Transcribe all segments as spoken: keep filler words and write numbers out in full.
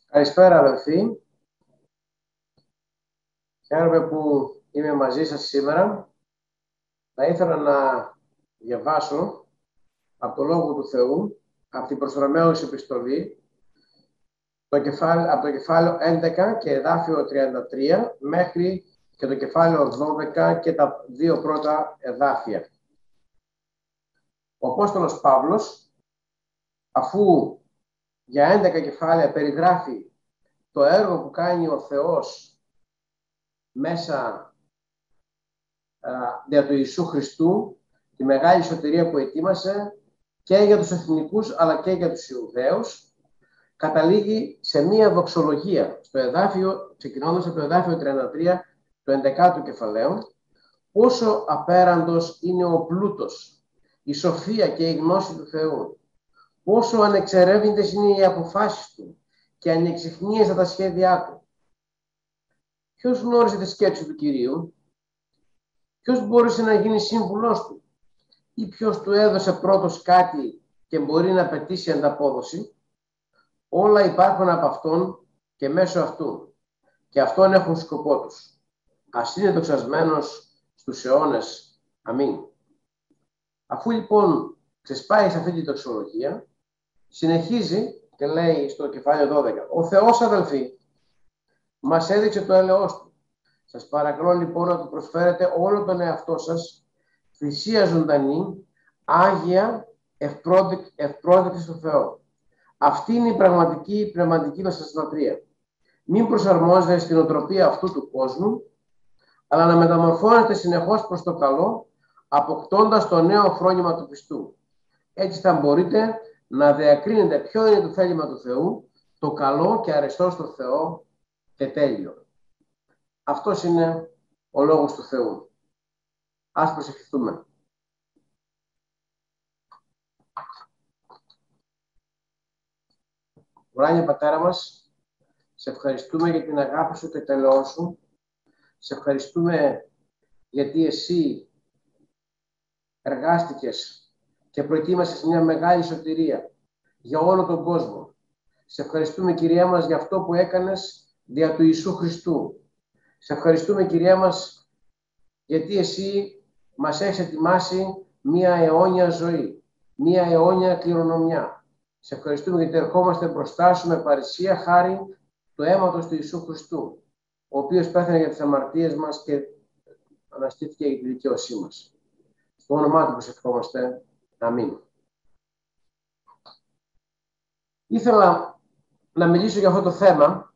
Καλησπέρα αδελφοί. Χαίρομαι που είμαι μαζί σας σήμερα. Θα ήθελα να διαβάσω από το Λόγο του Θεού, από την προς Ρωμαίους επιστολή, το κεφάλαιο, από το κεφάλαιο έντεκα και εδάφιο τριάντα τρία μέχρι και το κεφάλαιο δώδεκα και τα δύο πρώτα εδάφια. Ο Απόστολος Παύλος, αφού για έντεκα κεφάλαια περιγράφει το έργο που κάνει ο Θεός μέσα α, για του Ιησού Χριστού, τη μεγάλη σωτηρία που ετοίμασε και για τους εθνικούς αλλά και για τους Ιουδαίους, καταλήγει σε μία δοξολογία στο εδάφιο, ξεκινώντας από το εδάφιο τριάντα τρία του ενδεκάτου κεφαλαίου, πόσο απέραντος είναι ο πλούτος, η σοφία και η γνώση του Θεού, πόσο ανεξερεύνητες είναι οι αποφάσεις του και ανεξιχνίαστα τα σχέδιά του. Ποιος γνώρισε τη σκέψη του Κυρίου, ποιος μπόρεσε να γίνει σύμβουλός του ή ποιος του έδωσε πρώτος κάτι και μπορεί να πετύσει ανταπόδοση. Όλα υπάρχουν από Αυτόν και μέσω Αυτού και Αυτόν έχουν σκοπό τους. Ας είναι δοξασμένος στους αιώνες. Αμήν. Αφού λοιπόν ξεσπάει σε αυτή τη δοξολογία, συνεχίζει και λέει στο κεφάλαιο δώδεκα: Ο Θεός, αδελφοί, μας έδειξε το έλεος του. Σας παρακαλώ λοιπόν να του προσφέρετε όλο τον εαυτό σας, θυσία ζωντανή, άγια, ευπρόσδεκτη στο Θεό. Αυτή είναι η πραγματική πνευματική μας σας λατρεία. Μην προσαρμόζετε στην οτροπία αυτού του κόσμου, αλλά να μεταμορφώνετε συνεχώς προς το καλό, αποκτώντας το νέο φρόνημα του πιστού. Έτσι θα μπορείτε να διακρίνετε ποιο είναι το θέλημα του Θεού, το καλό και αρεστό στο Θεό και τέλειο. Αυτός είναι ο λόγος του Θεού. Ας προσευχηθούμε. Ουράνιε Πατέρα μας, σε ευχαριστούμε για την αγάπη σου και το έλεος σου. Σε ευχαριστούμε γιατί εσύ εργάστηκες και προετοίμασες μια μεγάλη σωτηρία για όλο τον κόσμο. Σε ευχαριστούμε, Κυρία μας, για αυτό που έκανες δια του Ιησού Χριστού. Σε ευχαριστούμε, Κυρία μας, γιατί εσύ μας έχεις ετοιμάσει μια αιώνια ζωή, μια αιώνια κληρονομιά. Σε ευχαριστούμε γιατί ερχόμαστε μπροστά σου με παρησία χάρη του αίματος του Ιησού Χριστού, ο οποίος πέθανε για τις αμαρτίες μας και αναστήθηκε για τη δικαίωσή μας. Στο όνομά του προσευχόμαστε. Αμήν. Ήθελα να μιλήσω για αυτό το θέμα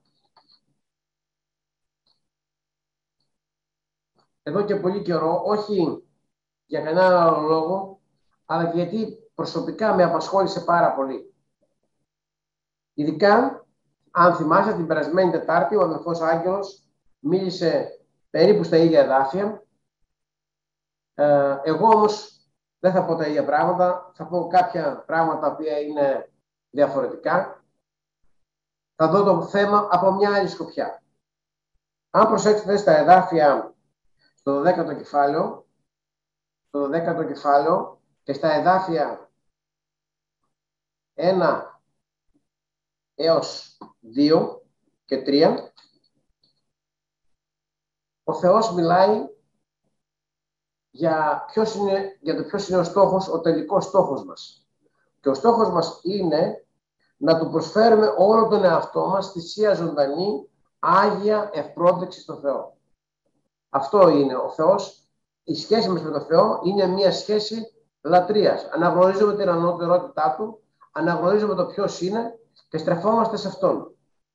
εδώ και πολύ καιρό, όχι για κανένα άλλο λόγο, αλλά και γιατί προσωπικά με απασχόλησε πάρα πολύ. Ειδικά, αν θυμάσαι, την περασμένη Τετάρτη ο αδελφός Άγγελος μίλησε περίπου στα ίδια εδάφια. Ε, εγώ όμως δεν θα πω τα ίδια πράγματα, θα πω κάποια πράγματα που είναι διαφορετικά. Θα δω το θέμα από μια άλλη σκοπιά. Αν προσέξετε στα εδάφια, στο δωδέκατο κεφάλαιο, στο δωδέκατο κεφάλαιο και στα εδάφια ένα έως δύο και τρία, ο Θεός μιλάει για, ποιος είναι, για το ποιος είναι ο στόχος, ο τελικός στόχος μας. Και ο στόχος μας είναι να του προσφέρουμε όλο τον εαυτό μας θυσία ζωντανή, άγια, ευπρόσδεκτη στο Θεό. Αυτό είναι ο Θεός. Η σχέση μας με τον Θεό είναι μια σχέση λατρείας. Αναγνωρίζουμε την ανωτερότητά Του, αναγνωρίζουμε το ποιος είναι και στρεφόμαστε σε Αυτόν.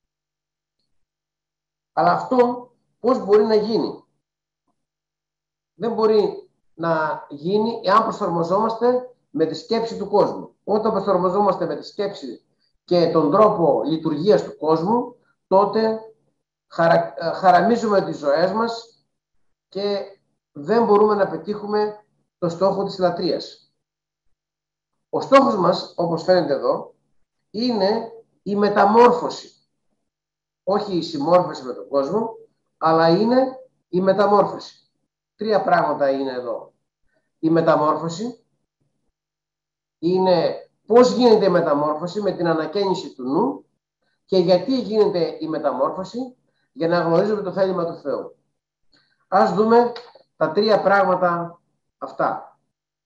Αλλά αυτό πώς μπορεί να γίνει? Δεν μπορεί να γίνει εάν προσαρμοζόμαστε με τη σκέψη του κόσμου. Όταν προσαρμοζόμαστε με τη σκέψη και τον τρόπο λειτουργίας του κόσμου, τότε χαρα... χαραμίζουμε τις ζωές μας και δεν μπορούμε να πετύχουμε το στόχο της λατρείας. Ο στόχος μας, όπως φαίνεται εδώ, είναι η μεταμόρφωση. Όχι η συμμόρφωση με τον κόσμο, αλλά είναι η μεταμόρφωση. Τρία πράγματα είναι εδώ. Η μεταμόρφωση είναι πώς γίνεται η μεταμόρφωση με την ανακαίνιση του νου, Και γιατί γίνεται η μεταμόρφωση? Για να γνωρίζουμε το θέλημα του Θεού. Ας δούμε τα τρία πράγματα αυτά.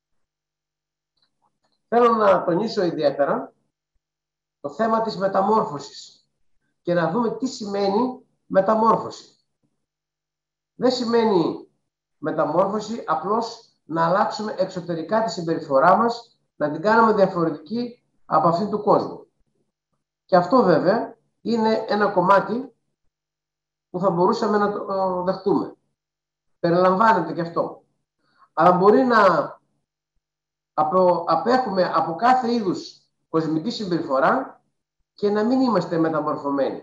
Θέλω να τονίσω ιδιαίτερα το θέμα της μεταμόρφωσης και να δούμε τι σημαίνει μεταμόρφωση. Δεν σημαίνει μεταμόρφωση απλώς να αλλάξουμε εξωτερικά τη συμπεριφορά μας, να την κάνουμε διαφορετική από αυτή του κόσμου. Και αυτό βέβαια είναι ένα κομμάτι που θα μπορούσαμε να το δεχτούμε. Περιλαμβάνεται και αυτό. Αλλά μπορεί να απέχουμε από κάθε είδους κοσμική συμπεριφορά και να μην είμαστε μεταμορφωμένοι.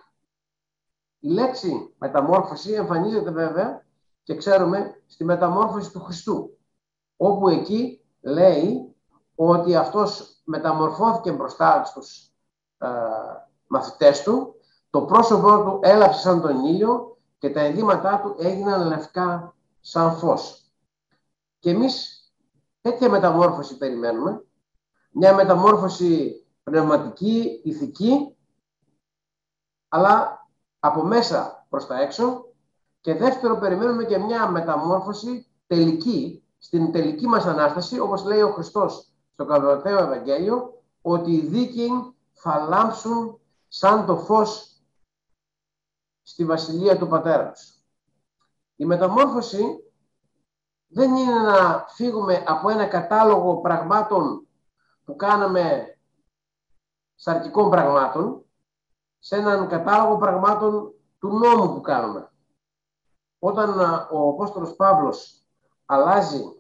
Η λέξη μεταμόρφωση εμφανίζεται βέβαια και ξέρουμε στη μεταμόρφωση του Χριστού, όπου εκεί λέει ότι αυτός μεταμορφώθηκε μπροστά στους ε, μαθητές του, το πρόσωπό του έλαψε σαν τον ήλιο και τα ειδήματά του έγιναν λευκά σαν φως. Και εμείς τέτοια μεταμόρφωση περιμένουμε, μια μεταμόρφωση πνευματική, ηθική, αλλά από μέσα προς τα έξω. Και δεύτερο, περιμένουμε και μια μεταμόρφωση τελική, στην τελική μας Ανάσταση, όπως λέει ο Χριστός στο Γαλαταίο Ευαγγέλιο, ότι οι δίκαιοι θα λάμψουν σαν το φως στη Βασιλεία του Πατέρα τους. Η μεταμόρφωση δεν είναι να φύγουμε από ένα κατάλογο πραγμάτων που κάναμε, σαρκικών πραγμάτων, σε έναν κατάλογο πραγμάτων του νόμου που κάνουμε. Όταν ο Απόστολος Παύλος αλλάζει,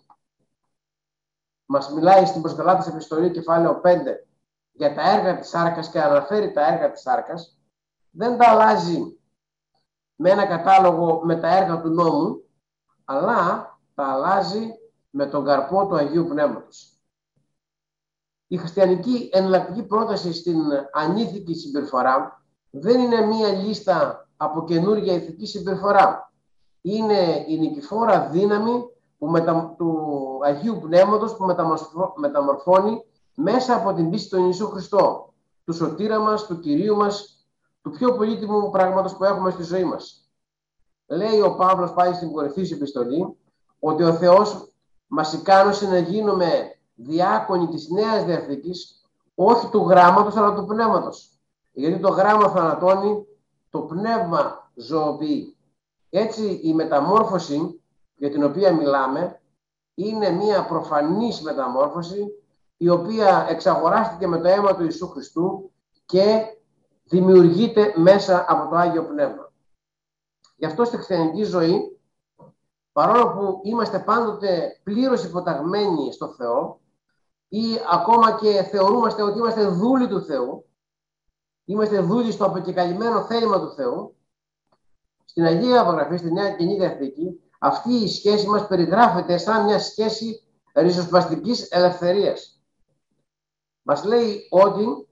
μας μιλάει στην προς Γαλάτας επιστολή κεφάλαιο πέντε για τα έργα της σάρκας και αναφέρει τα έργα της σάρκας, δεν τα αλλάζει με ένα κατάλογο με τα έργα του νόμου, αλλά τα αλλάζει με τον καρπό του Αγίου Πνεύματος. Η χριστιανική εναλλακτική πρόταση στην ανήθικη συμπεριφορά δεν είναι μία λίστα από καινούργια ηθική συμπεριφορά. Είναι η νικηφόρα δύναμη που μετα... του Αγίου Πνεύματος που μεταμορφώνει μέσα από την πίστη στον Ιησού Χριστό, του σωτήρα μας, του Κυρίου μας, του πιο πολύτιμου πράγματος που έχουμε στη ζωή μας. Λέει ο Παύλος πάλι στην κορυφή της επιστολή ότι ο Θεός μας ικάνωσε να γίνουμε διάκονοι της Νέας Διαθήκης, όχι του γράμματος αλλά του πνεύματος. Γιατί το γράμμα θανατώνει, το πνεύμα ζωοποιεί. Έτσι η μεταμόρφωση για την οποία μιλάμε είναι μια προφανής μεταμόρφωση η οποία εξαγοράστηκε με το αίμα του Ιησού Χριστού και δημιουργείται μέσα από το Άγιο Πνεύμα. Γι' αυτό στη χριστιανική ζωή, παρόλο που είμαστε πάντοτε πλήρως υποταγμένοι στο Θεό ή ακόμα και θεωρούμαστε ότι είμαστε δούλοι του Θεού, είμαστε δούλοι στο αποκεκαλυμμένο θέλημα του Θεού, στην Αγία Απογραφή, στη Νέα Καινή Διαθήκη, αυτή η σχέση μας περιγράφεται σαν μια σχέση ριζοσπαστικής ελευθερίας. Μας λέει ότι,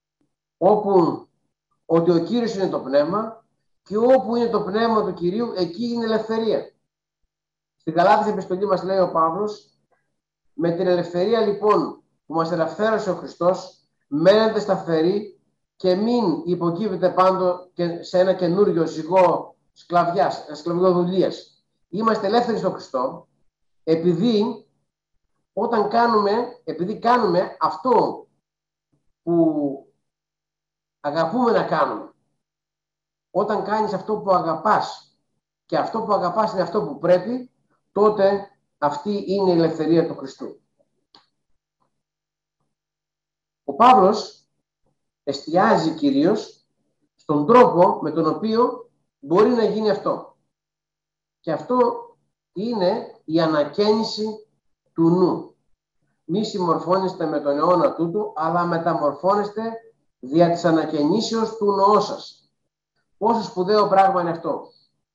όπου, ότι ο Κύριος είναι το πνεύμα και όπου είναι το πνεύμα του Κυρίου, εκεί είναι ελευθερία. Στην Γαλάτας επιστολή μας λέει ο Παύλος, με την ελευθερία λοιπόν που μας ελευθέρωσε ο Χριστός, μένετε σταθεροί και μην υποκύβετε πάντο σε ένα καινούριο ζυγό σκλαβιάς, σκλαβιοδουλείας. Είμαστε ελεύθεροι στον Χριστό, επειδή όταν κάνουμε, επειδή κάνουμε αυτό που αγαπούμε να κάνουμε. Όταν κάνεις αυτό που αγαπάς και αυτό που αγαπάς είναι αυτό που πρέπει, τότε αυτή είναι η ελευθερία του Χριστού. Ο Παύλος εστιάζει κυρίως στον τρόπο με τον οποίο μπορεί να γίνει αυτό. Και αυτό είναι η ανακαίνιση του νου. Μη συμμορφώνεστε με τον αιώνα τούτου, αλλά μεταμορφώνεστε δια της ανακαινήσεως του νοός σας. Πόσο σπουδαίο πράγμα είναι αυτό.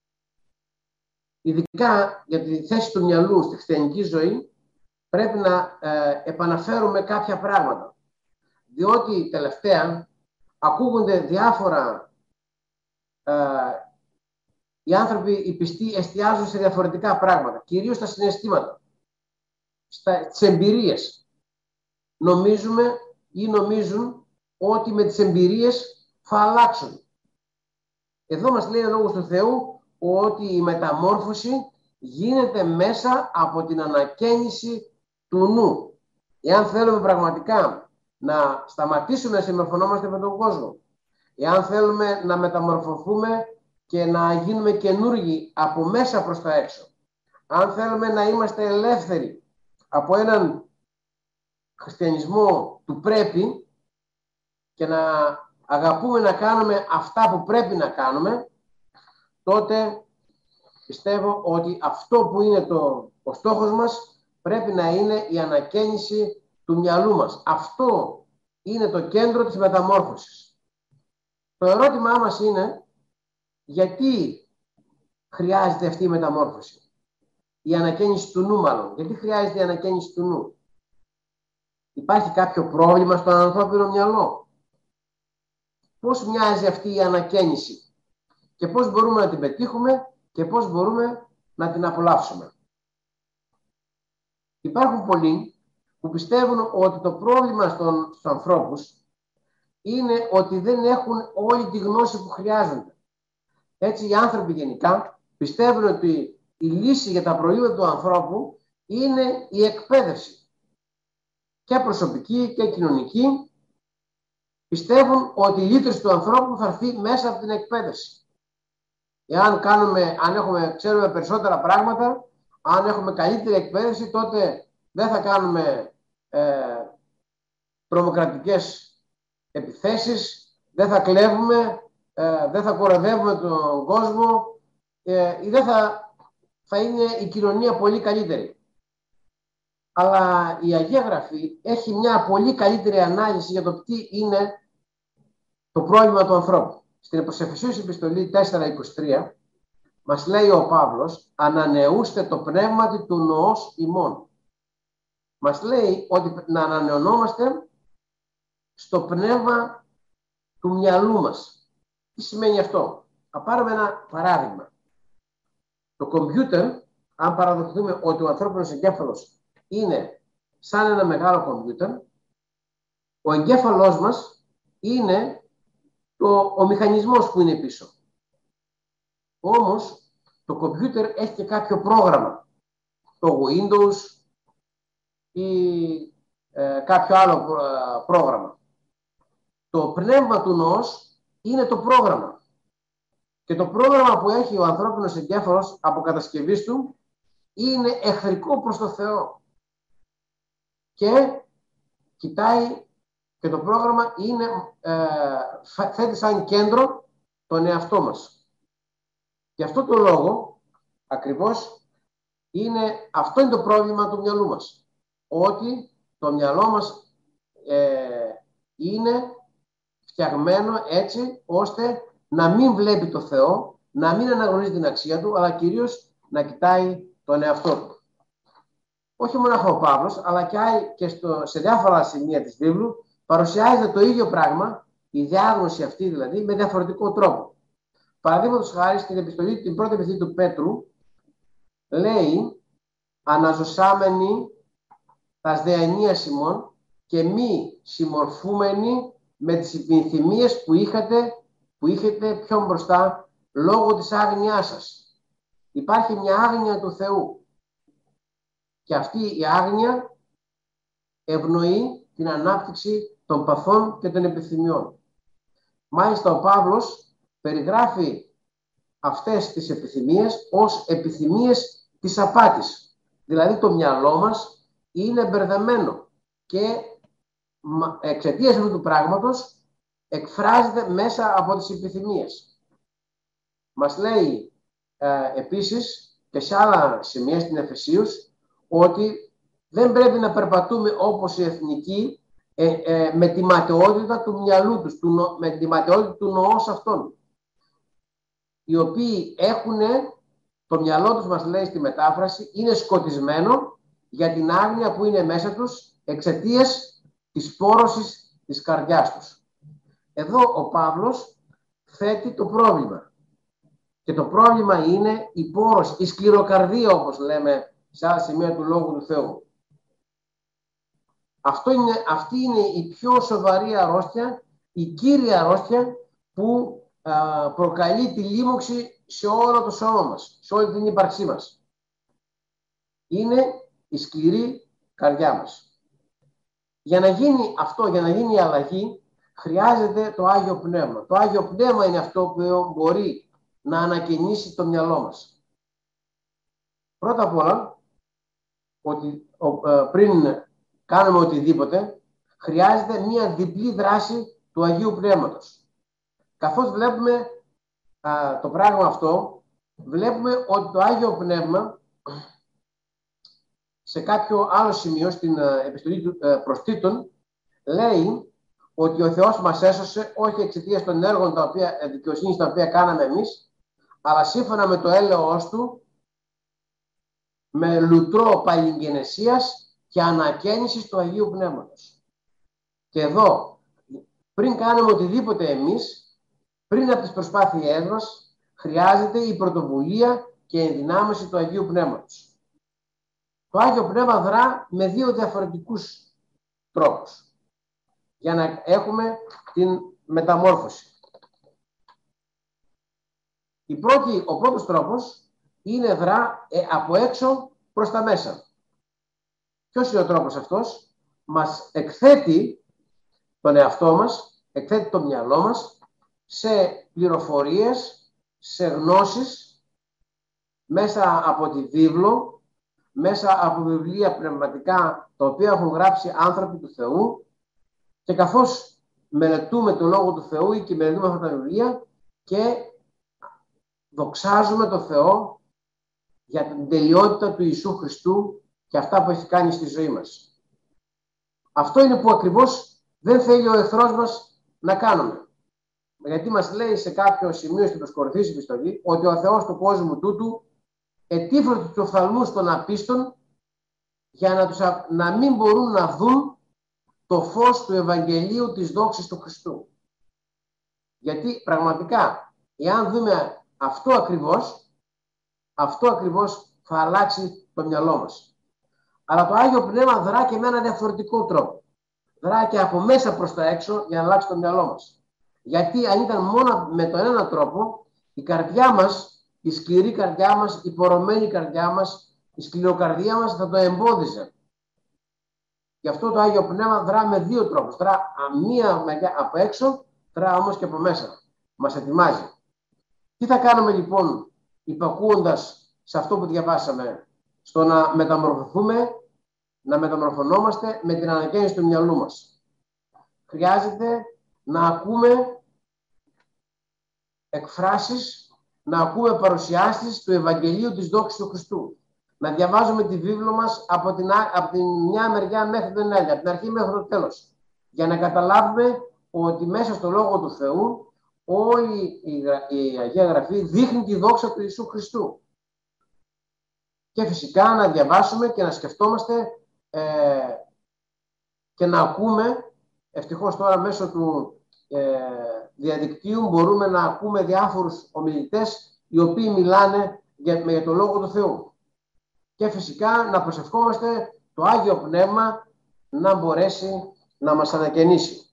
Ειδικά για τη θέση του μυαλού στη χριστιανική ζωή πρέπει να ε, επαναφέρουμε κάποια πράγματα. Διότι τελευταία ακούγονται διάφορα, ε, οι άνθρωποι, οι πιστοί εστιάζουν σε διαφορετικά πράγματα, κυρίως στα συναισθήματα, στις εμπειρίες. Νομίζουμε ή νομίζουν ότι με τις εμπειρίες θα αλλάξουν. Εδώ μας λέει ο Λόγος του Θεού ότι η μεταμόρφωση γίνεται μέσα από την ανακαίνιση του νου. Εάν θέλουμε πραγματικά να σταματήσουμε να συμμορφωνόμαστε με τον κόσμο, εάν θέλουμε να μεταμορφωθούμε και να γίνουμε καινούργοι από μέσα προς τα έξω, αν θέλουμε να είμαστε ελεύθεροι από έναν χριστιανισμό του πρέπει και να αγαπούμε να κάνουμε αυτά που πρέπει να κάνουμε, τότε πιστεύω ότι αυτό που είναι το, ο στόχος μας πρέπει να είναι η ανακαίνιση του μυαλού μας. Αυτό είναι το κέντρο της μεταμόρφωσης. Το ερώτημά μας είναι γιατί χρειάζεται αυτή η μεταμόρφωση. Η ανακαίνιση του νου μάλλον. Γιατί χρειάζεται η ανακαίνιση του νου. Υπάρχει κάποιο πρόβλημα στο ανθρώπινο μυαλό. Πώς μοιάζει αυτή η ανακαίνιση και πώς μπορούμε να την πετύχουμε και πώς μπορούμε να την απολαύσουμε. Υπάρχουν πολλοί που πιστεύουν ότι το πρόβλημα στον, στους ανθρώπους είναι ότι δεν έχουν όλη τη γνώση που χρειάζονται. Έτσι οι άνθρωποι γενικά πιστεύουν ότι η λύση για τα προβλήματα του ανθρώπου είναι η εκπαίδευση. Και προσωπική και κοινωνική πιστεύουν ότι η λύτρωση του ανθρώπου θα έρθει μέσα από την εκπαίδευση. Εάν κάνουμε, αν έχουμε, ξέρουμε περισσότερα πράγματα, αν έχουμε καλύτερη εκπαίδευση, τότε δεν θα κάνουμε ε, τρομοκρατικές επιθέσεις, δεν θα κλέβουμε, ε, δεν θα κοροϊδεύουμε τον κόσμο, ε, ή δεν θα, θα είναι η κοινωνία πολύ καλύτερη. Αλλά η Αγία Γραφή έχει μια πολύ καλύτερη ανάλυση για το τι είναι το πρόβλημα του ανθρώπου. Στην προς Εφεσίους επιστολή τέσσερα είκοσι τρία μας λέει ο Παύλος «Ανανεούστε το πνεύμα του νοός ημών». Μας λέει ότι να ανανεωνόμαστε στο πνεύμα του μυαλού μας. Τι σημαίνει αυτό? Θα πάρουμε ένα παράδειγμα. Το κομπιούτερ, αν παραδεχτούμε ότι ο ανθρώπινος εγκέφαλος είναι σαν ένα μεγάλο κομπιούτερ, ο εγκέφαλός μας είναι το, ο μηχανισμός που είναι πίσω. Όμως, το κομπιούτερ έχει και κάποιο πρόγραμμα. Το Windows ή ε, κάποιο άλλο ε, πρόγραμμα. Το πνεύμα του νοός είναι το πρόγραμμα. Και το πρόγραμμα που έχει ο ανθρώπινος εγκέφαλος από κατασκευής του είναι εχθρικό προς το Θεό. Και κοιτάει και το πρόγραμμα είναι, ε, θέτει σαν κέντρο τον εαυτό μας. Γι' αυτό το λόγο, ακριβώς, είναι, αυτό είναι το πρόβλημα του μυαλού μας. Ότι το μυαλό μας ε, είναι φτιαγμένο έτσι ώστε να μην βλέπει το Θεό, να μην αναγνωρίζει την αξία του, αλλά κυρίως να κοιτάει τον εαυτό του. Όχι μόνο ο Παύλος, αλλά και στο, σε διάφορα σημεία της βίβλου παρουσιάζεται το ίδιο πράγμα, η διάγνωση αυτή δηλαδή, με διαφορετικό τρόπο. Παραδείγματος χάρη στην επιστολή, την πρώτη επιστολή του Πέτρου, λέει «Αναζωσάμενοι τας δεανοίας ημών και μη συμμορφούμενοι με τις επιθυμίες που είχατε, που είχατε πιο μπροστά λόγω της άγνοιάς σας». Υπάρχει μια άγνοια του Θεού. Και αυτή η άγνοια ευνοεί την ανάπτυξη των παθών και των επιθυμιών. Μάλιστα ο Παύλος περιγράφει αυτές τις επιθυμίες ως επιθυμίες της απάτης. Δηλαδή το μυαλό μας είναι μπερδεμένο και εξαιτίας αυτού του πράγματος εκφράζεται μέσα από τις επιθυμίες. Μας λέει ε, επίσης και σε άλλα σημεία στην Εφεσίους ότι δεν πρέπει να περπατούμε όπως οι εθνικοί ε, ε, με τη ματαιότητα του μυαλού τους, του νο, με τη ματαιότητα του νοός αυτών. Οι οποίοι έχουν το μυαλό τους, μας λέει στη μετάφραση, είναι σκοτισμένο για την άγνοια που είναι μέσα τους εξαιτίας της πόρωσης της καρδιάς τους. Εδώ ο Παύλος θέτει το πρόβλημα. Και το πρόβλημα είναι η πόρωση, η σκληροκαρδία, όπως λέμε σε άλλα σημεία του Λόγου του Θεού. Αυτό είναι, αυτή είναι η πιο σοβαρή αρρώστια, η κύρια αρρώστια που α, προκαλεί τη λίμωξη σε όλο το σώμα μας, σε όλη την ύπαρξή μας. Είναι η σκληρή καρδιά μας. Για να γίνει αυτό, για να γίνει η αλλαγή, χρειάζεται το Άγιο Πνεύμα. Το Άγιο Πνεύμα είναι αυτό που μπορεί να ανακαινήσει το μυαλό μας. Πρώτα απ' όλα, ότι, πριν κάνουμε οτιδήποτε, χρειάζεται μία διπλή δράση του Αγίου Πνεύματος. Καθώς βλέπουμε α, το πράγμα αυτό, βλέπουμε ότι το Άγιο Πνεύμα, σε κάποιο άλλο σημείο, στην επιστολή του προς Τίτον, λέει ότι ο Θεός μας έσωσε όχι εξαιτίας των έργων τα οποία, δικαιοσύνης τα οποία κάναμε εμείς, αλλά σύμφωνα με το έλεος του, με λουτρό παλιγγενεσίας και ανακαίνησης του Αγίου Πνεύματος. Και εδώ, πριν κάνουμε οτιδήποτε εμείς, πριν από τις προσπάθειές μας, χρειάζεται η πρωτοβουλία και η ενδυνάμωση του Αγίου Πνεύματος. Το Άγιο Πνεύμα δρά με δύο διαφορετικούς τρόπους για να έχουμε την μεταμόρφωση. Η πρώτη, ο πρώτος τρόπος είναι δρά ε, από έξω προς τα μέσα. Ποιος είναι ο τρόπος αυτός? Μας εκθέτει τον εαυτό μας, εκθέτει το μυαλό μας σε πληροφορίες, σε γνώσεις, μέσα από τη βίβλο, μέσα από βιβλία πνευματικά τα οποία έχουν γράψει άνθρωποι του Θεού, και καθώς μελετούμε το Λόγο του Θεού και μελετούμε αυτά τα βιβλία και δοξάζουμε το Θεό για την τελειότητα του Ιησού Χριστού και αυτά που έχει κάνει στη ζωή μας. Αυτό είναι που ακριβώς δεν θέλει ο εχθρός μας να κάνουμε. Γιατί μας λέει σε κάποιο σημείο στην προσκορυφής επιστολή ότι ο Θεός του κόσμου τούτου ετύφρωσε τους οφθαλμούς των απίστων για να, τους, να μην μπορούν να δουν το φως του Ευαγγελίου της δόξης του Χριστού. Γιατί πραγματικά, εάν δούμε αυτό ακριβώς, αυτό ακριβώς θα αλλάξει το μυαλό μας. Αλλά το Άγιο Πνεύμα δρά και με έναν διαφορετικό τρόπο. Δρά και από μέσα προς τα έξω για να αλλάξει το μυαλό μας. Γιατί αν ήταν μόνο με τον έναν τρόπο, η καρδιά μας, η σκληρή καρδιά μας, η πορωμένη καρδιά μας, η σκληροκαρδία μας θα το εμπόδιζε. Γι' αυτό το Άγιο Πνεύμα δρά με δύο τρόπους. Δρά μία από έξω, δρά όμως και από μέσα. Μας ετοιμάζει. Τι θα κάνουμε λοιπόν υπακούοντας σε αυτό που διαβάσαμε, στο να μεταμορφωθούμε, να μεταμορφωνόμαστε με την ανακαίνιση του μυαλού μας? Χρειάζεται να ακούμε εκφράσεις, να ακούμε παρουσιάσεις του Ευαγγελίου της δόξης του Χριστού. Να διαβάζουμε τη βίβλο μας από την, από την μια μεριά μέχρι την άλλη, από την αρχή μέχρι το τέλος. Για να καταλάβουμε ότι μέσα στο Λόγο του Θεού όλη η, η Αγία Γραφή δείχνει τη δόξα του Ιησού Χριστού. Και φυσικά να διαβάσουμε και να σκεφτόμαστε ε, και να ακούμε. Ευτυχώς τώρα μέσω του ε, διαδικτύου μπορούμε να ακούμε διάφορους ομιλητές οι οποίοι μιλάνε για, για το Λόγο του Θεού. Και φυσικά να προσευχόμαστε το Άγιο Πνεύμα να μπορέσει να μας ανακαινήσει.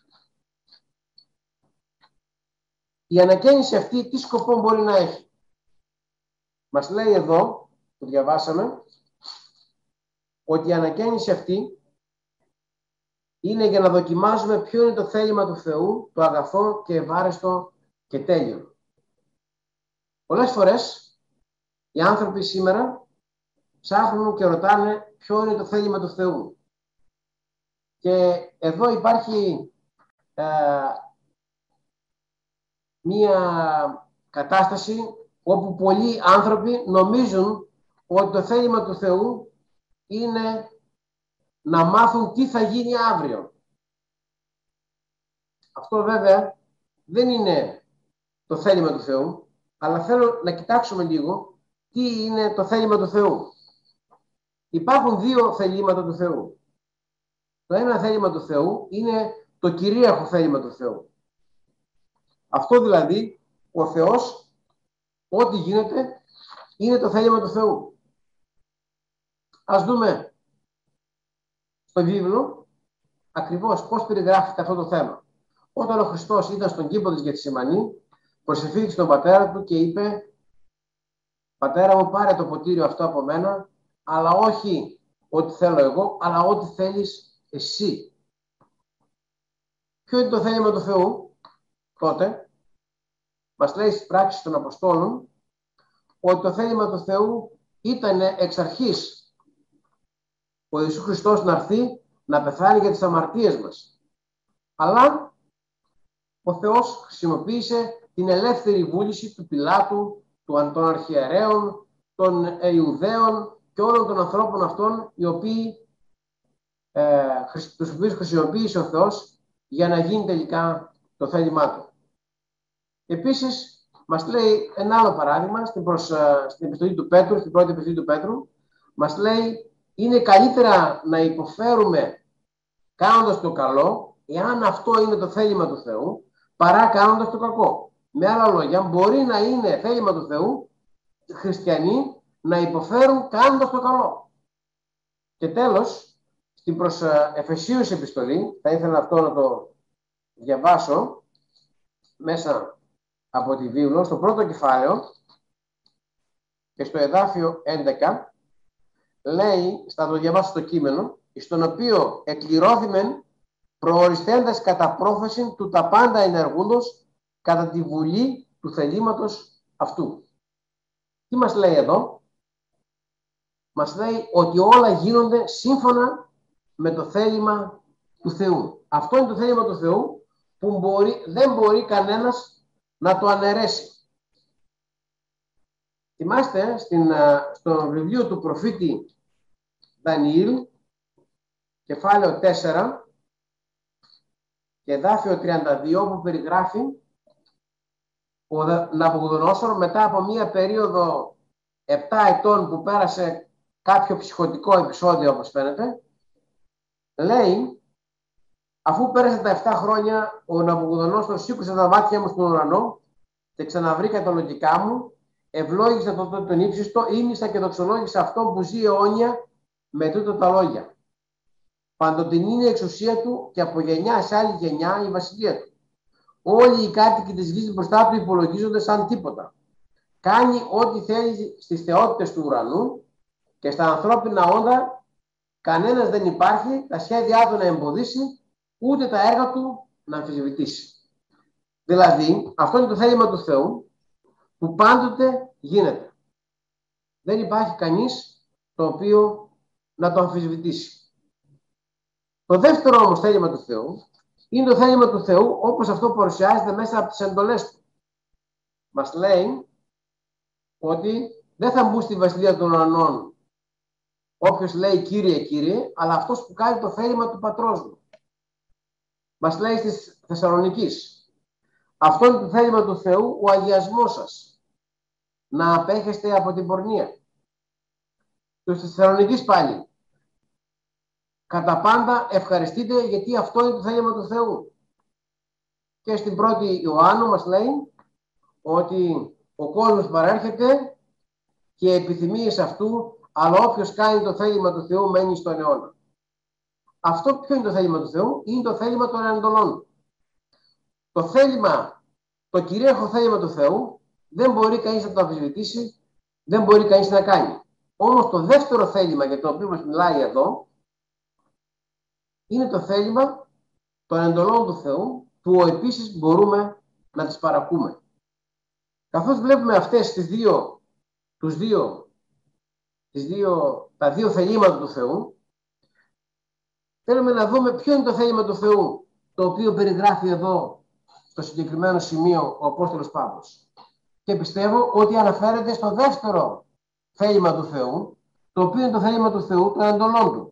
Η ανακαίνιση αυτή τι σκοπό μπορεί να έχει? Μας λέει εδώ, που διαβάσαμε, ότι η ανακαίνιση αυτή είναι για να δοκιμάζουμε ποιο είναι το θέλημα του Θεού, το αγαθό και ευάρεστο και τέλειο. Πολλές φορές οι άνθρωποι σήμερα ψάχνουν και ρωτάνε ποιο είναι το θέλημα του Θεού. Και εδώ υπάρχει ε, μία κατάσταση όπου πολλοί άνθρωποι νομίζουν ότι το θέλημα του Θεού είναι να μάθουν τι θα γίνει αύριο. Αυτό βέβαια δεν είναι το θέλημα του Θεού, αλλά θέλω να κοιτάξουμε λίγο τι είναι το θέλημα του Θεού. Υπάρχουν δύο θελήματα του Θεού. Το ένα θέλημα του Θεού είναι το κυρίαρχο θέλημα του Θεού. Αυτό δηλαδή, ο Θεός, ό,τι γίνεται, είναι το θέλημα του Θεού. Ας δούμε στο βίβλο ακριβώς πώς περιγράφεται αυτό το θέμα. Όταν ο Χριστός ήταν στον κήπο της Γεθσιμανή, προσευχήθηκε στον πατέρα του και είπε: «Πατέρα μου, πάρε το ποτήριο αυτό από μένα, αλλά όχι ό,τι θέλω εγώ, αλλά ό,τι θέλεις εσύ». Ποιο είναι το θέλημα του Θεού τότε? Μας λέει στις πράξεις των Αποστόλων ότι το θέλημα του Θεού ήταν εξ αρχής ο Ιησούς Χριστός να έρθει να πεθάνει για τις αμαρτίες μας. Αλλά ο Θεός χρησιμοποίησε την ελεύθερη βούληση του Πιλάτου, των αρχιερέων, των Ιουδαίων και όλων των ανθρώπων αυτών, οι οποίοι, ε, τους οποίους χρησιμοποίησε ο Θεός για να γίνει τελικά το θέλημά του. Επίσης, μας λέει ένα άλλο παράδειγμα στην, προς, στην επιστολή του Πέτρου, στην πρώτη επιστολή του Πέτρου, μας λέει: είναι καλύτερα να υποφέρουμε κάνοντας το καλό, εάν αυτό είναι το θέλημα του Θεού, παρά κάνοντας το κακό. Με άλλα λόγια, μπορεί να είναι θέλημα του Θεού οι χριστιανοί να υποφέρουν κάνοντας το καλό. Και τέλος, στην προς Εφεσίους επιστολή, θα ήθελα αυτό να το διαβάσω μέσα από τη βίβλο, στο πρώτο κεφάλαιο και στο εδάφιο έντεκα, λέει, θα το διαβάσω το κείμενο, στον οποίο εκκληρώθημεν προοριστέντας κατά πρόφαση του τα πάντα ενεργούντος κατά τη βουλή του θελήματος αυτού. Τι μας λέει εδώ? Μας λέει ότι όλα γίνονται σύμφωνα με το θέλημα του Θεού. Αυτό είναι το θέλημα του Θεού που μπορεί, δεν μπορεί κανένας να το αναιρέσει. Θυμάστε στην, στο βιβλίο του προφήτη Δανιήλ, κεφάλαιο τέσσερα και εδάφιο τριάντα δύο, που περιγράφει ο Ναβουχοδονόσορ μετά από μία περίοδο επτά ετών που πέρασε κάποιο ψυχοτικό επεισόδιο, όπως φαίνεται, λέει: αφού πέρασε τα επτά χρόνια, ο Ναβουχοδονόσορ σήκωσε τα μάτια μου στον ουρανό και ξαναβρήκα τα λογικά μου, ευλόγησα τον, τον, τον ύψιστο, ήμισα και δοξολόγησα αυτό που ζει αιώνια με τούτα τα λόγια. Παντοτινή είναι η εξουσία του και από γενιά σε άλλη γενιά η βασιλεία του. Όλοι οι κάτοικοι της γης μπροστά του υπολογίζονται σαν τίποτα. Κάνει ό,τι θέλει στις θεότητες του ουρανού και στα ανθρώπινα όντα κανένας δεν υπάρχει τα σχέδιά του να εμποδίσει, ούτε τα έργα του να αμφισβητήσει. Δηλαδή, αυτό είναι το θέλημα του Θεού που πάντοτε γίνεται. Δεν υπάρχει κανείς το οποίο να το αμφισβητήσει. Το δεύτερο όμως θέλημα του Θεού είναι το θέλημα του Θεού όπως αυτό παρουσιάζεται μέσα από τις εντολές του. Μας λέει ότι δεν θα μπουν στη βασιλεία των ουρανών όποιος λέει Κύριε, Κύριε, αλλά αυτός που κάνει το θέλημα του πατρός μου. Μας λέει στις Θεσσαλονικής: αυτό είναι το θέλημα του Θεού, ο αγιασμός σας, να απέχεστε από την πορνεία. Στους Θεσσαλονικής πάλι: κατά πάντα ευχαριστείτε, γιατί αυτό είναι το θέλημα του Θεού. Και στην πρώτη Ιωάννου μας λέει ότι ο κόσμος παρέρχεται και οι επιθυμίες αυτού, αλλά όποιος κάνει το θέλημα του Θεού μένει στον αιώνα. Αυτό ποιο είναι το θέλημα του Θεού? Είναι το θέλημα των εντολών. Το θέλημα, το κυρίαρχο θέλημα του Θεού δεν μπορεί κανείς να το αμφισβητήσει, δεν μπορεί κανείς να κάνει. Όμως το δεύτερο θέλημα για το οποίο μας μιλάει εδώ είναι το θέλημα των εντολών του Θεού, που επίσης μπορούμε να τις παρακούμε. Καθώς βλέπουμε αυτές τις δύο, τους δύο, τις δύο, τα δύο θελήματα του Θεού, θέλουμε να δούμε ποιο είναι το θέλημα του Θεού, το οποίο περιγράφει εδώ στο συγκεκριμένο σημείο ο Απόστολος Παύλος. Και πιστεύω ότι αναφέρεται στο δεύτερο θέλημα του Θεού, το οποίο είναι το θέλημα του Θεού των εντολών του.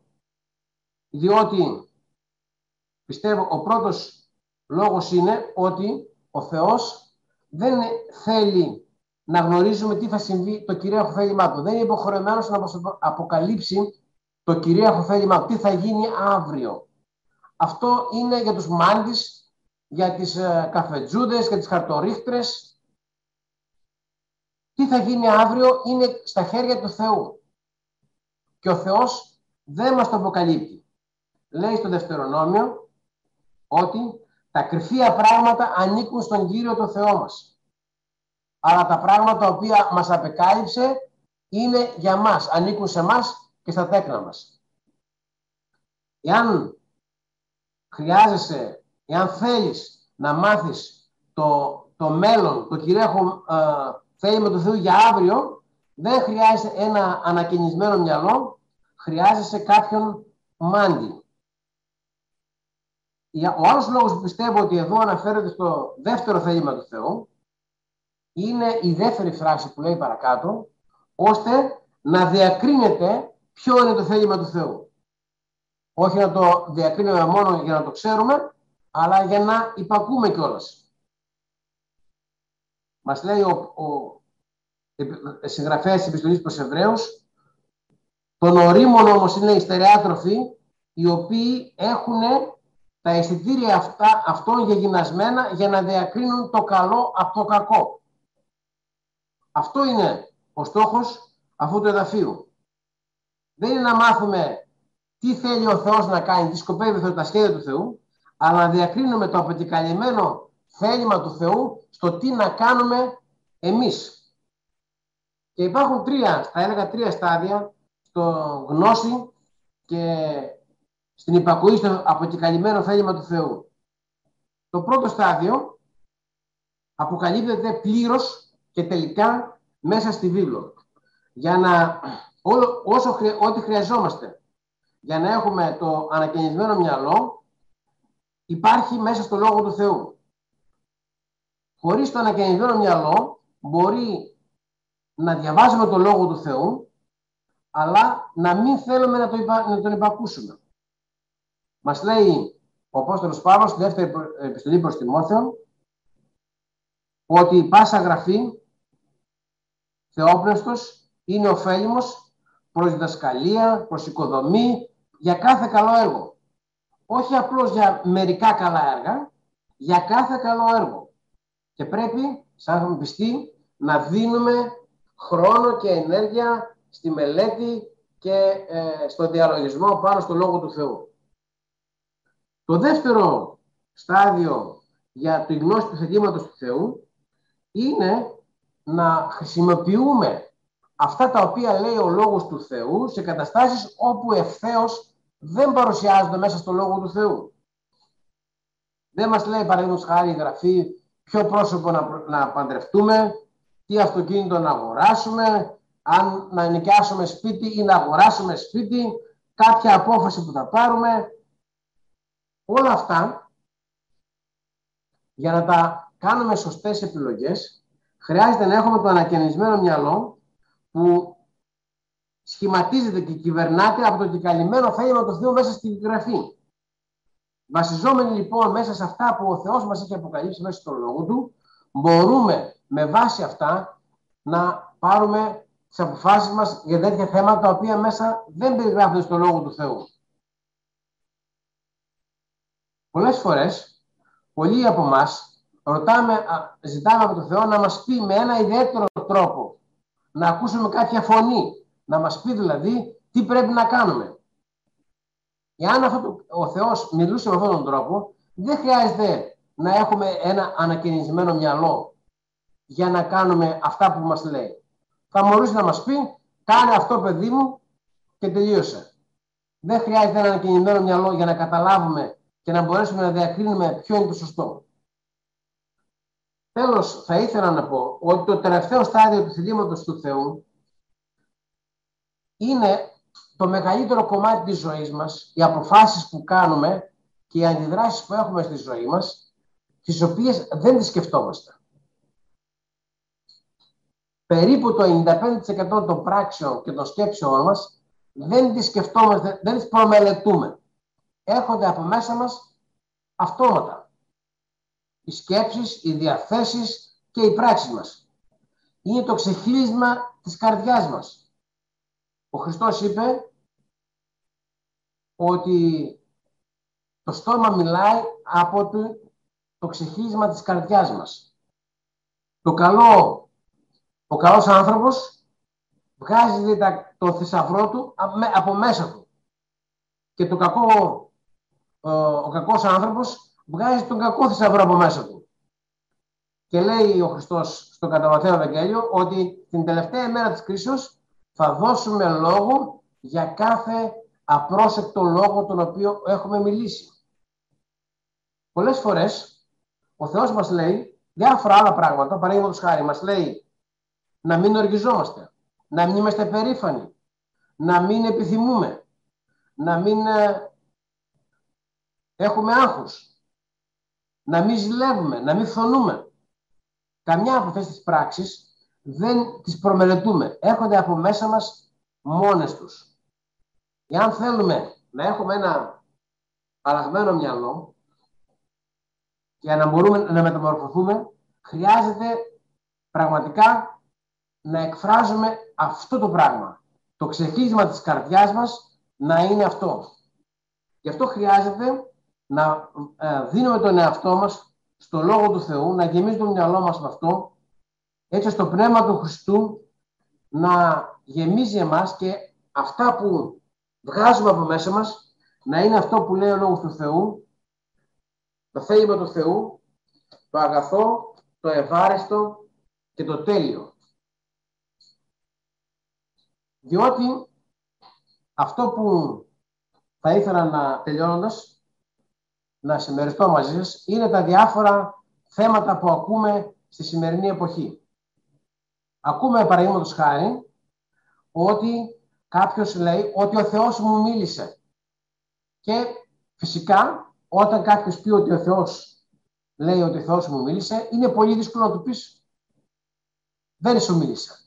Διότι πιστεύω ο πρώτος λόγος είναι ότι ο Θεός δεν θέλει να γνωρίζουμε τι θα συμβεί το κυρίαρχο θέλημά του. Δεν είναι υποχρεωμένος να αποκαλύψει το κυρίαρχο θέλημά του, τι θα γίνει αύριο. Αυτό είναι για τους μάντις, για τις ε, καφετζούδες, για τις χαρτορίχτρες. Τι θα γίνει αύριο είναι στα χέρια του Θεού. Και ο Θεός δεν μας το αποκαλύπτει. Λέει στο Δευτερονόμιο ότι Τα κρυφία πράγματα ανήκουν στον Κύριο το Θεό μας. Αλλά τα πράγματα τα οποία μας απεκάλυψε είναι για μας, ανήκουν σε μας και στα τέκνα μας. Εάν χρειάζεσαι, εάν θέλεις να μάθεις το, το μέλλον, το κυρίαρχο ε, θέλημα του Θεού για αύριο, δεν χρειάζεσαι ένα ανακαινισμένο μυαλό, χρειάζεσαι κάποιον μάντη. Ο άλλος λόγος που πιστεύω ότι εδώ αναφέρεται στο δεύτερο θέλημα του Θεού είναι η δεύτερη φράση που λέει παρακάτω, ώστε να διακρίνεται ποιο είναι το θέλημα του Θεού. Όχι να το διακρίνουμε μόνο για να το ξέρουμε, αλλά για να υπακούμε κιόλας. Μας λέει ο, ο συγγραφέας της επιστολής προς Εβραίους, των ορίμων όμως είναι οι στερεάτροφοι, οι οποίοι έχουν τα αισθητήρια αυτά, αυτών γεγινασμένα για να διακρίνουν το καλό από το κακό. Αυτό είναι ο στόχος αυτού του εδαφείου. Δεν είναι να μάθουμε τι θέλει ο Θεός να κάνει, τι σκοπεύει τα σχέδια του Θεού, αλλά να διακρίνουμε το αποκαλυμμένο θέλημα του Θεού στο τι να κάνουμε εμείς. Και υπάρχουν τρία, θα έλεγα τρία στάδια στο γνώση και στην υπακοή στο αποκαλυμμένο θέλημα του Θεού. Το πρώτο στάδιο αποκαλύπτεται πλήρως και τελικά μέσα στη βίβλο. Για να, ό, όσο, ό,τι χρειαζόμαστε για να έχουμε το ανακαινισμένο μυαλό υπάρχει μέσα στο Λόγο του Θεού. Χωρίς το ανακαινισμένο μυαλό μπορεί να διαβάζουμε το Λόγο του Θεού, αλλά να μην θέλουμε να, το υπα... να τον υπακούσουμε. Μας λέει ο Απόστολος Παύλος στη δεύτερη επιστολή προς Τιμόθεον ότι η πάσα γραφή θεόπνευστος είναι ωφέλιμος προς διδασκαλία, προς οικοδομή, για κάθε καλό έργο. Όχι απλώς για μερικά καλά έργα, για κάθε καλό έργο. Και πρέπει, σαν πιστοί, να δίνουμε χρόνο και ενέργεια στη μελέτη και ε, στο διαλογισμό πάνω στο Λόγο του Θεού. Το δεύτερο στάδιο για τη γνώση του θελήματος του Θεού είναι να χρησιμοποιούμε αυτά τα οποία λέει ο Λόγος του Θεού σε καταστάσεις όπου ευθέως δεν παρουσιάζονται μέσα στο Λόγο του Θεού. Δεν μας λέει, παραδείγματος χάρη, η Γραφή ποιο πρόσωπο να, να παντρευτούμε, τι αυτοκίνητο να αγοράσουμε, αν να νοικιάσουμε σπίτι ή να αγοράσουμε σπίτι, κάποια απόφαση που θα πάρουμε. Όλα αυτά, για να τα κάνουμε σωστές επιλογές, χρειάζεται να έχουμε το ανακαινισμένο μυαλό που σχηματίζεται και κυβερνάται από το κεκαλυμμένο θέλημα του Θεού μέσα στη Γραφή. Βασιζόμενοι λοιπόν μέσα σε αυτά που ο Θεός μας έχει αποκαλύψει μέσα στο Λόγο Του, μπορούμε με βάση αυτά να πάρουμε τις αποφάσεις μας για τέτοια θέματα τα οποία μέσα δεν περιγράφονται στο Λόγο του Θεού. Πολλές φορές, πολλοί από εμάς ρωτάμε, ζητάμε από τον Θεό να μας πει με ένα ιδιαίτερο τρόπο, να ακούσουμε κάποια φωνή, να μας πει δηλαδή τι πρέπει να κάνουμε. Εάν αυτό το, ο Θεός μιλούσε με αυτόν τον τρόπο, δεν χρειάζεται να έχουμε ένα ανακαινισμένο μυαλό για να κάνουμε αυτά που μας λέει. Θα μπορούσε να μας πει, κάνε αυτό παιδί μου και τελείωσε. Δεν χρειάζεται ένα ανακαινισμένο μυαλό για να καταλάβουμε και να μπορέσουμε να διακρίνουμε ποιο είναι το σωστό. Τέλος, θα ήθελα να πω ότι το τελευταίο στάδιο του θελήματος του Θεού είναι το μεγαλύτερο κομμάτι της ζωής μας, οι αποφάσεις που κάνουμε και οι αντιδράσεις που έχουμε στη ζωή μας, τις οποίες δεν τις σκεφτόμαστε. Περίπου το ενενήντα πέντε τοις εκατό των πράξεων και των σκέψεων μας δεν τις σκεφτόμαστε, δεν τις προμελετούμε. Έρχονται από μέσα μας αυτόματα. Οι σκέψεις, οι διαθέσεις και οι πράξεις μας. Είναι το ξεχύλισμα της καρδιάς μας. Ο Χριστός είπε ότι το στόμα μιλάει από το, το ξεχύλισμα της καρδιάς μας. Το καλό, ο καλός άνθρωπος βγάζει το θησαυρό του από μέσα του. Και το κακό, ο, ο κακός άνθρωπος βγάζει τον κακό θησαυρό από μέσα του. Και λέει ο Χριστός στο κατά Ματθαίο Ευαγγέλιο ότι την τελευταία ημέρα της κρίσεως θα δώσουμε λόγο για κάθε απρόσεκτο λόγο τον οποίο έχουμε μιλήσει. Πολλές φορές ο Θεός μας λέει διάφορα άλλα πράγματα, παραδείγματος χάρη μας λέει να μην οργιζόμαστε, να μην είμαστε περήφανοι, να μην επιθυμούμε, να μην ε, έχουμε άγχος, να μην ζηλεύουμε, να μην φθονούμε. Καμιά από αυτές τις πράξεις δεν τις προμελετούμε. Έρχονται από μέσα μας μόνες τους. Εάν θέλουμε να έχουμε ένα αλλαγμένο μυαλό για να μπορούμε να μεταμορφωθούμε, χρειάζεται πραγματικά να εκφράζουμε αυτό το πράγμα. Το ξεχύλισμα της καρδιάς μας να είναι αυτό. Γι' αυτό χρειάζεται να ε, δίνουμε τον εαυτό μας στο Λόγο του Θεού, να γεμίζει το μυαλό μας με αυτό, έτσι ώστε το Πνεύμα του Χριστού να γεμίζει εμάς και αυτά που βγάζουμε από μέσα μας να είναι αυτό που λέει ο Λόγος του Θεού, το θέλημα του Θεού, το αγαθό, το ευάρεστο και το τέλειο. Διότι αυτό που θα ήθελα να τελειώνοντας να συμμεριστώ μαζί σας είναι τα διάφορα θέματα που ακούμε στη σημερινή εποχή. Ακούμε παραδείγματος χάρη ότι κάποιος λέει ότι ο Θεός μου μίλησε. Και φυσικά όταν κάποιος πει ότι ο Θεός λέει ότι ο Θεός μου μίλησε, είναι πολύ δύσκολο να του πεις δεν σου μίλησε.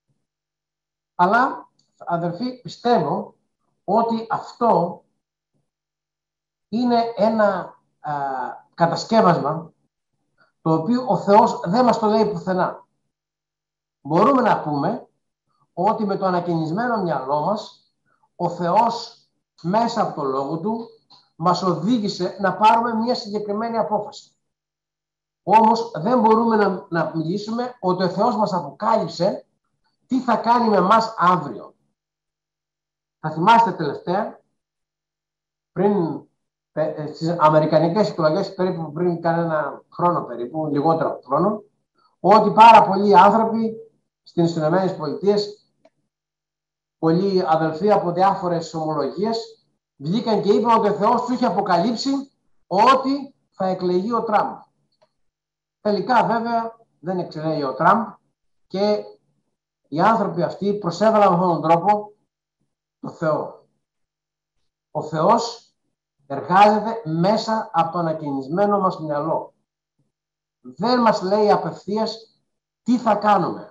Αλλά αδερφοί, πιστεύω ότι αυτό είναι ένα α, κατασκεύασμα το οποίο ο Θεός δεν μας το λέει πουθενά. Μπορούμε να πούμε ότι με το ανακαινισμένο μυαλό μας ο Θεός μέσα από το Λόγο Του μας οδήγησε να πάρουμε μια συγκεκριμένη απόφαση. Όμως δεν μπορούμε να, να μιλήσουμε ότι ο Θεός μας αποκάλυψε τι θα κάνει με εμάς αύριο. Θα θυμάστε τελευταία, πριν στις αμερικανικές εκλογές, περίπου πριν κανένα χρόνο περίπου, λιγότερο από χρόνο, ότι πάρα πολλοί άνθρωποι στις Ηνωμένες Πολιτείες, πολλοί αδελφοί από διάφορες ομολογίες, βγήκαν και είπαν ότι ο Θεός του είχε αποκαλύψει ότι θα εκλεγεί ο Τραμπ. Τελικά βέβαια δεν εξελέγει ο Τραμπ και οι άνθρωποι αυτοί προσέβαλαν με αυτόν τον τρόπο το Θεό. Ο Θεός εργάζεται μέσα από το ανακαινισμένο μας μυαλό. Δεν μας λέει απευθείας τι θα κάνουμε.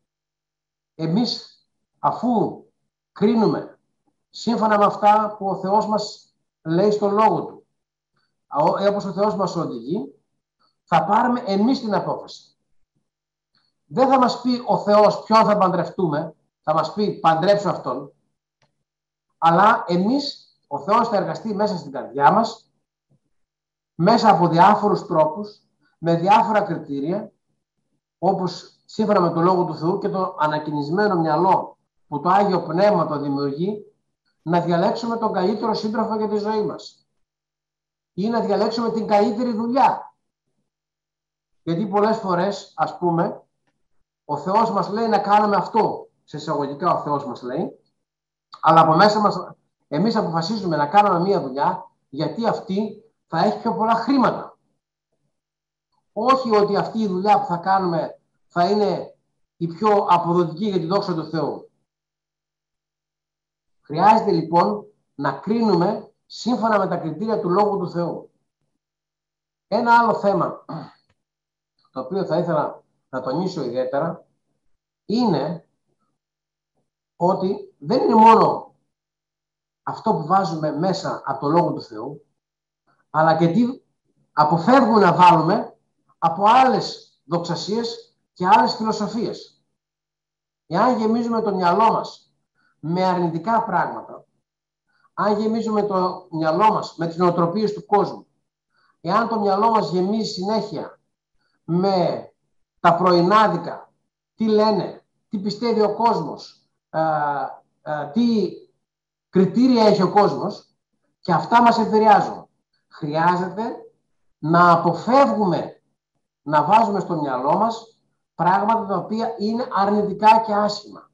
Εμείς αφού κρίνουμε σύμφωνα με αυτά που ο Θεός μας λέει στο Λόγο Του, όπως ο Θεός μας οδηγεί, θα πάρουμε εμείς την απόφαση. Δεν θα μας πει ο Θεός ποιον θα παντρευτούμε, θα μας πει παντρέψω αυτόν, αλλά εμείς, ο Θεός θα εργαστεί μέσα στην καρδιά μας, μέσα από διάφορους τρόπους, με διάφορα κριτήρια, όπως σύμφωνα με το Λόγο του Θεού και το ανακαινισμένο μυαλό που το Άγιο Πνεύμα το δημιουργεί, να διαλέξουμε τον καλύτερο σύντροφο για τη ζωή μας ή να διαλέξουμε την καλύτερη δουλειά. Γιατί πολλές φορές, ας πούμε, ο Θεός μας λέει να κάνουμε αυτό, σε εισαγωγικά ο Θεός μας λέει, αλλά από μέσα μας εμείς αποφασίζουμε να κάνουμε μία δουλειά γιατί αυτή θα έχει πιο πολλά χρήματα. Όχι ότι αυτή η δουλειά που θα κάνουμε θα είναι η πιο αποδοτική για τη δόξα του Θεού. Χρειάζεται λοιπόν να κρίνουμε σύμφωνα με τα κριτήρια του Λόγου του Θεού. Ένα άλλο θέμα, το οποίο θα ήθελα να τονίσω ιδιαίτερα, είναι ότι δεν είναι μόνο αυτό που βάζουμε μέσα από το Λόγο του Θεού, αλλά και τι αποφεύγουμε να βάλουμε από άλλες δοξασίες και άλλες φιλοσοφίες. Εάν γεμίζουμε το μυαλό μας με αρνητικά πράγματα, αν γεμίζουμε το μυαλό μας με τις νοοτροπίες του κόσμου, εάν το μυαλό μας γεμίζει συνέχεια με τα πρωινάδικα, τι λένε, τι πιστεύει ο κόσμος, α, α, τι κριτήρια έχει ο κόσμος, και αυτά μας επηρεάζουν. Χρειάζεται να αποφεύγουμε να βάζουμε στο μυαλό μας πράγματα τα οποία είναι αρνητικά και άσχημα.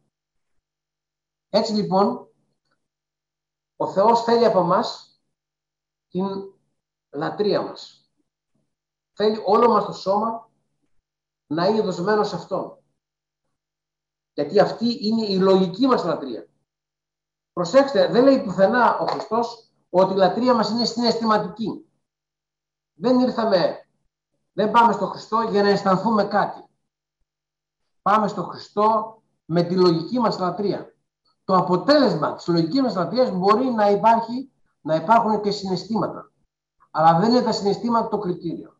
Έτσι λοιπόν, ο Θεός θέλει από μας την λατρεία μας. Θέλει όλο μας το σώμα να είναι δοσμένο σε Αυτόν. Γιατί αυτή είναι η λογική μας λατρεία. Προσέξτε, δεν λέει πουθενά ο Χριστός ότι η λατρεία μας είναι συναισθηματική. Δεν ήρθαμε, δεν πάμε στο Χριστό για να αισθανθούμε κάτι. Πάμε στο Χριστό με τη λογική μας λατρεία. Το αποτέλεσμα της λογικής μας λατρείας μπορεί να υπάρχει, να υπάρχουν και συναισθήματα. Αλλά δεν είναι τα συναισθήματα το κριτήριο.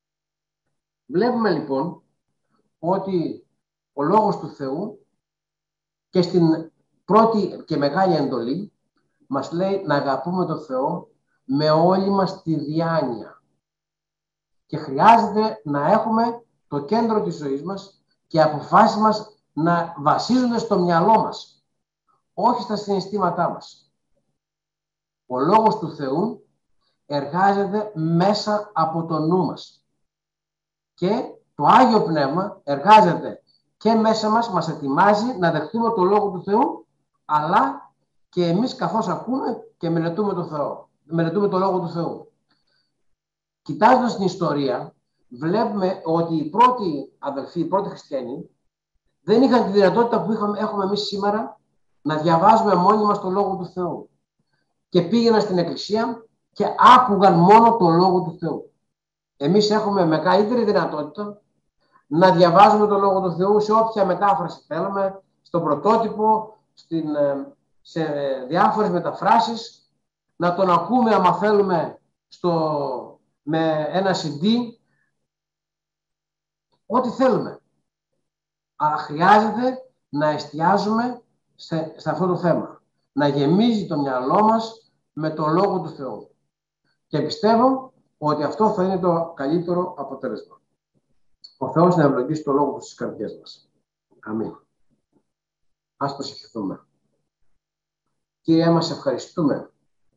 Βλέπουμε λοιπόν ότι ο Λόγος του Θεού και στην πρώτη και μεγάλη εντολή μας λέει να αγαπούμε τον Θεό με όλη μας τη διάνοια. Και χρειάζεται να έχουμε το κέντρο της ζωής μας και οι αποφάσεις μας να βασίζονται στο μυαλό μας, όχι στα συναισθήματά μας. Ο Λόγος του Θεού εργάζεται μέσα από το νου μας. Και το Άγιο Πνεύμα εργάζεται και μέσα μας, μας ετοιμάζει να δεχτούμε το Λόγο του Θεού, αλλά και εμείς καθώς ακούμε και μελετούμε το Θεό, μελετούμε το Λόγο του Θεού. Κοιτάζοντας την ιστορία, βλέπουμε ότι οι πρώτοι αδελφοί, οι πρώτοι χριστιανοί, δεν είχαν τη δυνατότητα που είχαμε, έχουμε εμείς σήμερα να διαβάζουμε μόνοι μας το Λόγο του Θεού. Και πήγαιναν στην εκκλησία και άκουγαν μόνο το Λόγο του Θεού. Εμείς έχουμε μεγαλύτερη δυνατότητα να διαβάζουμε το Λόγο του Θεού σε όποια μετάφραση θέλουμε, στο πρωτότυπο, στην, σε διάφορες μεταφράσεις, να τον ακούμε άμα θέλουμε στο, με ένα σι ντι, ό,τι θέλουμε. Αλλά χρειάζεται να εστιάζουμε σε, σε αυτό το θέμα. Να γεμίζει το μυαλό μας με το Λόγο του Θεού. Και πιστεύω ότι αυτό θα είναι το καλύτερο αποτέλεσμα. Ο Θεός να ευλογήσει το Λόγο του στις καρδιές μας. Αμήν. Ας προσευχηθούμε. Κύριε μας, ευχαριστούμε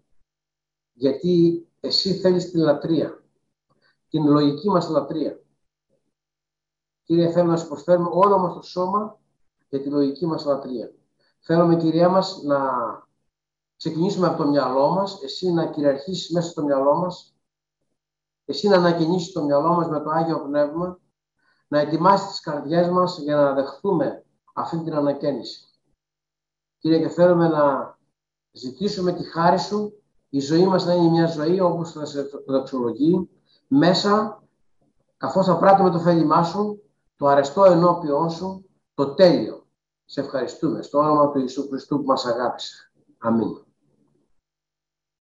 γιατί Εσύ θέλεις την λατρεία, την λογική μας λατρεία. Κύριε, θέλουμε να Σου προσφέρουμε όλο μας το σώμα για τη λογική μας λατρεία. Θέλουμε, Κυρία μας, να ξεκινήσουμε από το μυαλό μας, Εσύ να κυριαρχήσεις μέσα στο μυαλό μας, Εσύ να ανακαινήσεις το μυαλό μας με το Άγιο Πνεύμα, να ετοιμάσεις τις καρδιές μας για να δεχθούμε αυτή την ανακαίνιση. Κύριε, και θέλουμε να ζητήσουμε τη χάρη Σου, η ζωή μας να είναι μια ζωή όπως θα σε δοξολογεί, μέσα, καθώς θα πράττουμε το θέλημά Σου, το αρεστό ενώπιόν Σου, το τέλειο. Σε ευχαριστούμε. Στο όνομα του Ιησού Χριστού που μας αγάπησε. Αμήν.